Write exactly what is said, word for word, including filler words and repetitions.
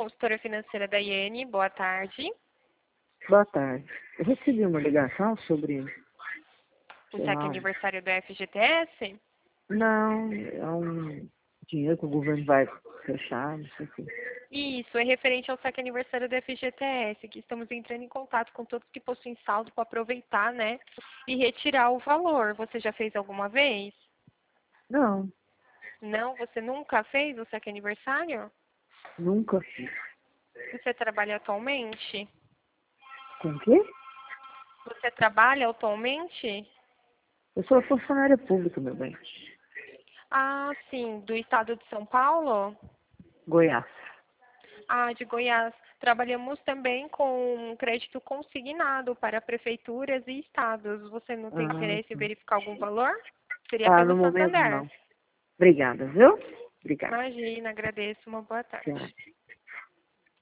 consultora financeira da Iene. Boa tarde. Boa tarde. Eu recebi uma ligação sobre... O sei saque lá, aniversário do F G T S? Não, é um dinheiro que o governo vai fechar, não sei o quê. Isso, é referente ao saque aniversário do F G T S, que estamos entrando em contato com todos que possuem saldo para aproveitar, né? E retirar o valor. Você já fez alguma vez? Não, Não? Você nunca fez o saque aniversário? nunca fiz. Você trabalha atualmente? Com o quê? Você trabalha atualmente? Eu sou funcionária pública, meu bem. Ah, sim, do estado de São Paulo? Goiás. Ah, de Goiás. Trabalhamos também com crédito consignado para prefeituras e estados. Você não tem Ah, interesse em sim. verificar algum valor? Seria Ah, pelo no momento Santander. não. Obrigada, viu? Obrigada. Imagina, agradeço. Uma boa tarde. Tchau.